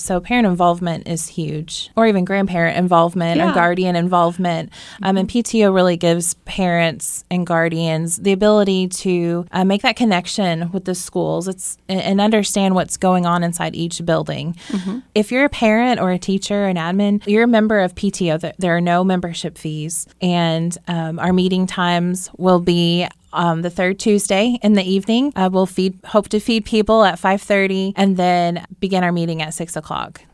So parent involvement is huge, or even grandparent involvement or guardian involvement. And PTO really gives parents and guardians the ability to make that connection with the schools and understand what's going on inside each building. If you're a parent or a teacher, an admin, you're a member of PTO. There are no membership fees. And our meeting times will be the third Tuesday in the evening. We'll hope to feed people at 5:30 and then begin our meeting at 6 o'clock.